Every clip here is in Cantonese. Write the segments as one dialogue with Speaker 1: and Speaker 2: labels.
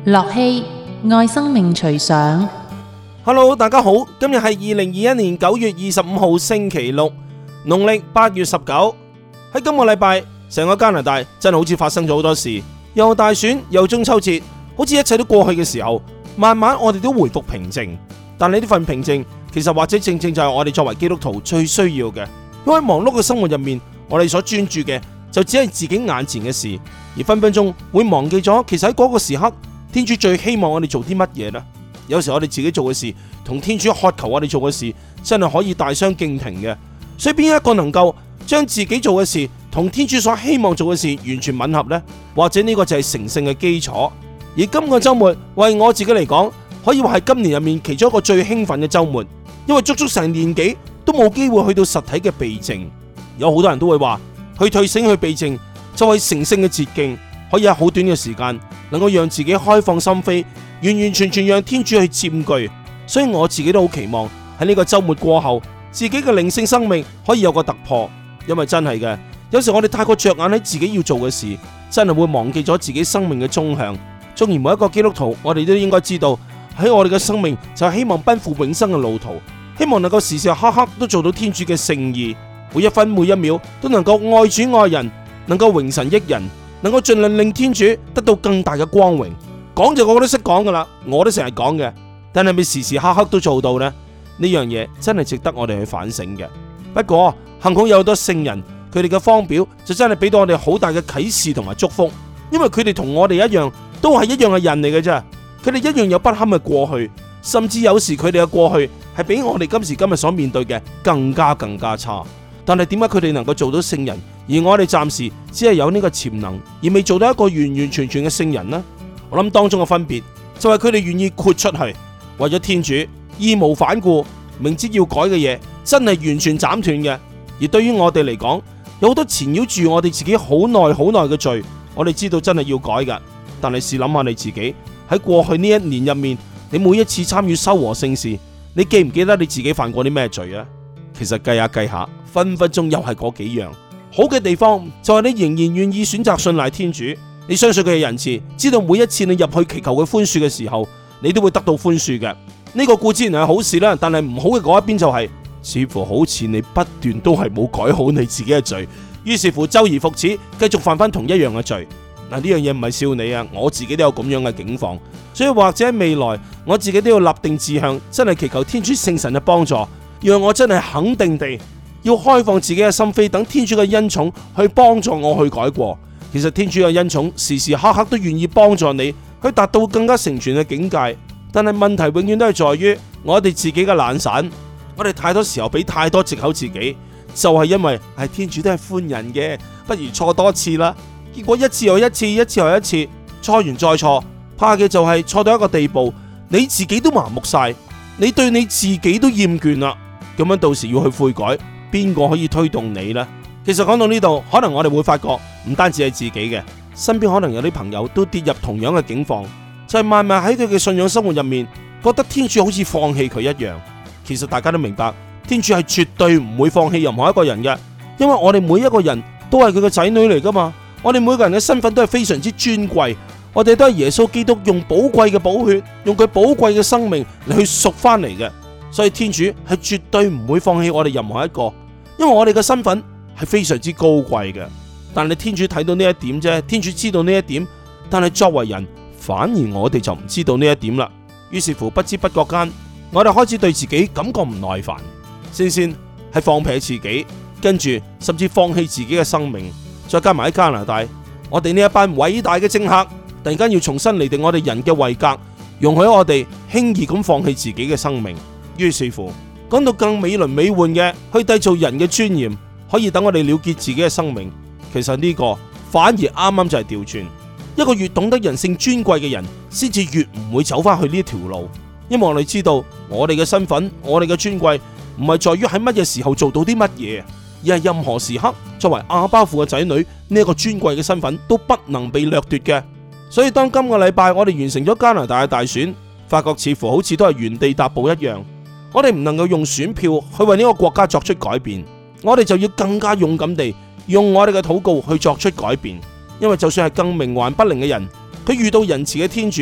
Speaker 1: 樂熙愛生命隨想。
Speaker 2: Hello， 大家好，今日係2021年9月25號星期六，農曆8月19。喺今個禮拜，成個加拿大真係好似發生咗好多事，又大選，又中秋節，好似一切都過去嘅時候，慢慢我哋都回復平靜。但係呢份平靜，其實或者正正就係我哋作為基督徒最需要嘅。因為忙碌嘅生活入面，我哋所專注嘅就只係自己眼前嘅事，而分分鐘會忘記咗，其實喺嗰個時刻，天主最希望我哋做啲乜嘢呢？有時我哋自己做嘅事，同天主渴求我哋做嘅事，真係可以大相徑庭嘅。所以邊一個能夠將自己做嘅事同天主所希望做嘅事完全吻合呢？或者呢個就係成聖嘅基礎。而今個週末為我自己嚟講，可以話係今年入面其中一個最興奮嘅週末，因為足足成年幾都冇機會去到實體嘅避靜。有好多人都會話，去退省去避靜就係成聖嘅捷徑，可以喺好短嘅時間能夠讓自己開放心扉，完完全全讓天主去佔據。所以我自己都好期望喺呢個週末過後，自己嘅靈性生命可以有個突破。因為真係嘅，有時我哋太過着眼喺自己要做嘅事，真係會忘記咗自己生命嘅終向。縱然每一個基督徒，我哋都應該知道，喺我哋嘅生命就係希望奔赴永生嘅路途，希望能夠時時刻刻都做到天主嘅聖意，每一分每一秒都能夠愛主愛人，能夠榮神益人，能夠盡量令天主得到更大嘅光榮。講就個個都識講噶啦，我都成日講嘅，但係咪時時刻刻都做到呢？呢樣嘢真係值得我哋去反省嘅。不過幸好有好多聖人，佢哋嘅方表就真係俾到我哋好大嘅啟示同埋祝福，因為佢哋同我哋一樣，都係一樣嘅人嚟嘅啫。佢哋一樣有不堪嘅過去，甚至有時佢哋嘅過去係比我哋今時今日所面對嘅更加差。但係點解佢哋能夠做到聖人，而我哋暫時只係有呢個潛能，而未做到一個完完全全嘅聖人呢？我諗當中嘅分別就係佢哋願意豁出去，為咗天主義無反顧，明知要改嘅嘢真係完全斬斷嘅。而對於我哋嚟講，有好多纏繞住我哋自己好耐嘅罪，我哋知道真係要改噶。但係試諗下你自己喺過去呢一年入面，你每一次參與修和聖事，你記唔記得你自己犯過啲咩罪啊？其實計下，分分鐘又係嗰幾樣。好嘅地方就係你仍然願意選擇信賴天主，你相信佢嘅仁慈，知道每一次你入去祈求佢寬恕嘅時候，你都會得到寬恕嘅。呢個固然係好事啦，但係唔好嘅嗰一邊就係，似乎好似你不斷都係冇改好你自己嘅罪，於是乎周而復始，繼續犯翻同一樣嘅罪。嗱，呢樣嘢唔係笑你啊，我自己都有咁樣嘅境況，所以或者喺未來我自己都要立定志向，真係祈求天主聖神嘅幫助，讓我真係肯定地要開放自己嘅心扉，等天主嘅恩寵去幫助我去改過。其實天主嘅恩寵時時刻刻都願意幫助你去達到更加成全嘅境界，但係問題永遠都係在於我哋自己嘅懶散，我哋太多時候俾太多藉口自己，就係因為天主都係寬仁嘅，不如錯多次啦。結果一次又一次，一次又一次，錯完再錯，怕嘅就係錯到一個地步，你自己都麻木晒，你對你自己都厭倦啦。咁樣到時要去悔改，邊個可以推動你呢？其實講到呢度，可能我哋會發覺，唔單止係自己嘅，身邊可能有啲朋友都跌入同樣嘅境況，就係慢慢喺佢嘅信仰生活入面，覺得天主好似放棄佢一樣。其實大家都明白，天主係絕對唔會放棄任何一個人嘅，因為我哋每一個人都係佢嘅仔女嚟噶嘛。我哋每個人嘅身份都係非常之尊貴，我哋都係耶穌基督用寶貴嘅寶血，用佢寶貴嘅生命嚟去贖翻嚟嘅。所以天主係絕對唔會放棄我哋任何一個，因為我哋嘅身份係非常之高貴嘅。但係天主睇到呢一點啫，天主知道呢一點，但係作為人，反而我哋就唔知道呢一點啦。於是乎不知不覺間，我哋開始對自己感覺唔耐煩，先係放屁自己，跟住甚至放棄自己嘅生命。再加埋喺加拿大，我哋呢一班偉大嘅政客，突然間要重新釐定我哋人嘅位格，容許我哋輕易咁放棄自己嘅生命。於是乎，講到更美輪美奐嘅，去締造人嘅尊嚴，可以等我哋了結自己嘅生命。其實呢個反而啱啱就係調轉，一個越懂得人性尊貴嘅人，先至越唔會走翻去呢條路。因為我哋知道，我哋嘅身份，我哋嘅尊貴，唔係在於喺乜嘢時候做到啲乜嘢，而係任何時刻，作為阿巴父嘅仔女，呢一個尊貴嘅身份都不能被掠奪嘅。所以當今個禮拜我哋完成咗加拿大嘅大選，發覺似乎好似都係原地踏步一樣。我哋唔能夠用選票去為呢個國家作出改變，我哋就要更加勇敢地用我哋嘅禱告去作出改變。因為就算係更冥頑不靈嘅人，佢遇到仁慈嘅天主，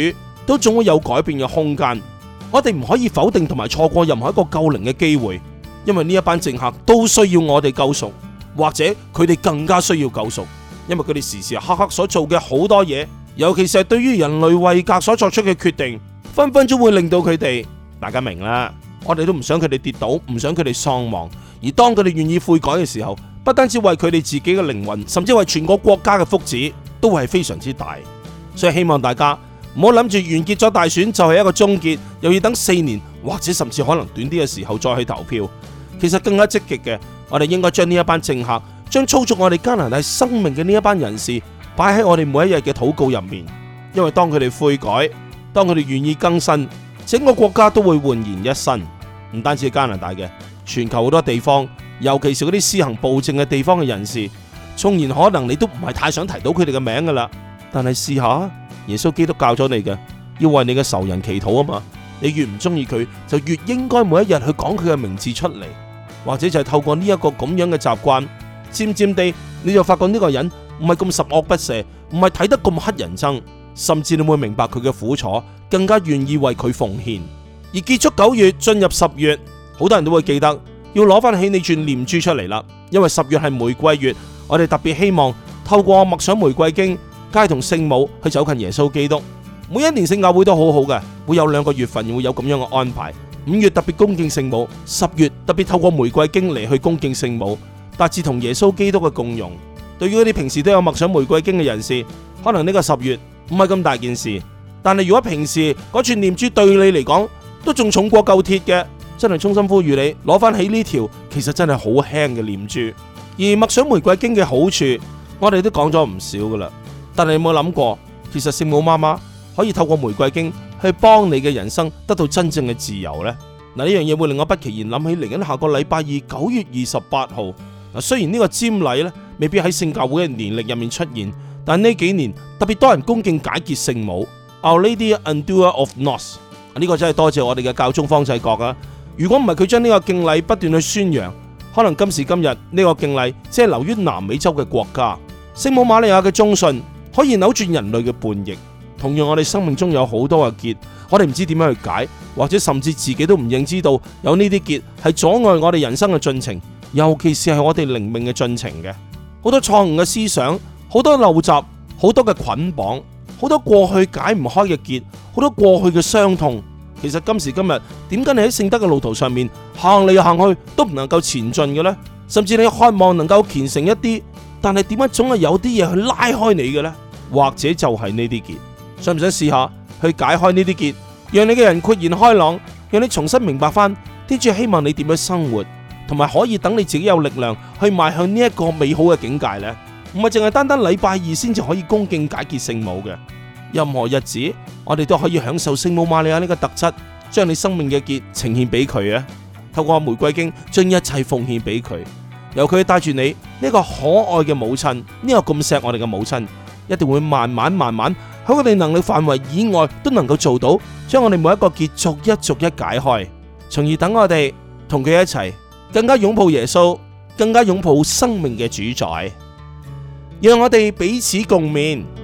Speaker 2: 都總會有改變嘅空間。我哋唔可以否定同埋錯過任何一個救靈嘅機會，因為呢一班政客都需要我哋救贖，或者佢哋更加需要救贖，因為佢哋時時刻刻所做嘅好多嘢，尤其是係對於人類位格所作出嘅決定，分分鐘會令到佢哋，大家明啦。我哋都唔想佢哋跌倒，唔想佢哋喪亡。而當佢哋願意悔改嘅時候，不單止為佢哋自己嘅靈魂，甚至為全個國家嘅福祉，都係非常之大。所以希望大家唔好諗住完結咗大選就係一個終結，又要等4年或者甚至可能短啲嘅時候再去投票。其實更加積極嘅，我哋應該將呢一班政客，將操縱我哋加拿大生命嘅呢一班人士擺喺我哋每一日嘅禱告入面。因為當佢哋悔改，當佢哋願意更新，整個國家都會煥然一新。唔單止係加拿大嘅，全球好多地方，尤其是嗰啲施行暴政嘅地方嘅人士，縱然可能你都唔係太想提到佢哋嘅名噶啦，但係試下，耶穌基督教咗你嘅，要為你嘅仇人祈禱啊嘛。你越唔中意佢，就越應該每一日去講佢嘅名字出嚟，或者就係透過呢一個咁樣嘅習慣，漸漸地你就發覺呢個人唔係咁十惡不赦，唔係睇得咁乞人憎，甚至你會明白佢嘅苦楚，更加願意為佢奉獻。而結束9月進入10月，好多人都會記得要攞翻起你轉念珠出嚟啦，因為10月係玫瑰月，我哋特別希望透過默想玫瑰經，偕同聖母去走近耶穌基督。每一年聖教會都好好嘅，會有2個月份會有咁樣嘅安排。5月特別恭敬聖母，10月特別透過玫瑰經嚟去恭敬聖母，達至同耶穌基督嘅共融。對於嗰啲平時都有默想玫瑰經嘅人士，可能呢個10月唔係咁大件事，但係如果平時嗰串念珠對你嚟講都仲重過舊鐵嘅，真係衷心呼籲你攞翻起呢條其實真係好輕嘅念珠。而默想玫瑰經嘅好處，我哋都講咗唔少噶啦。但係有冇諗過，其實聖母媽媽可以透過玫瑰經去幫你嘅人生得到真正嘅自由呢？嗱，呢樣嘢會令我不期然諗起嚟緊下個禮拜二9月28號。嗱，雖然呢個瞻禮咧未必喺聖教會嘅年曆入面出現，但呢幾年特別多人恭敬解結聖母 Our Lady Undoer of Knots。呢個真係多謝我哋嘅教宗方濟各啊！如果唔係佢將呢個敬禮不斷去宣揚，可能今時今日呢個敬禮只係流於南美洲嘅國家。聖母瑪利亞嘅忠信可以扭轉人類嘅叛逆。同樣我哋生命中有好多嘅結，我哋唔知點樣去解，或者甚至自己都唔認知到有呢啲結係阻礙我哋人生嘅進程，尤其是係我哋靈命嘅進程嘅。好多錯誤嘅思想，好多陋習，好多嘅捆綁，好多過去解唔開嘅結，好多過去嘅傷痛。其實今時今日，點解你喺聖德嘅路途上面行嚟行去都唔能夠前進嘅呢？甚至你渴望能夠虔誠一啲，但係點解總係有啲嘢去拉開你嘅呢？或者就係呢啲結，想唔想試下去解開呢啲結，讓你嘅人豁然開朗，讓你重新明白翻天主希望你點樣生活，同埋可以等你自己有力量去邁向呢一個美好嘅境界呢？唔係淨係單單禮拜二先至可以恭敬解結聖母嘅。任何日子，我哋都可以享受聖母瑪利亞呢個特質，將你生命嘅結呈獻俾佢啊！透過玫瑰經，將一切奉獻俾佢，由佢帶住你呢個可愛嘅母親，呢個咁錫我哋嘅母親，一定會慢慢喺我哋能力範圍以外都能夠做到，將我哋每一個結逐一解開，從而等我哋同佢一齊更加擁抱耶穌，更加擁抱生命嘅主宰，讓我哋彼此共勉。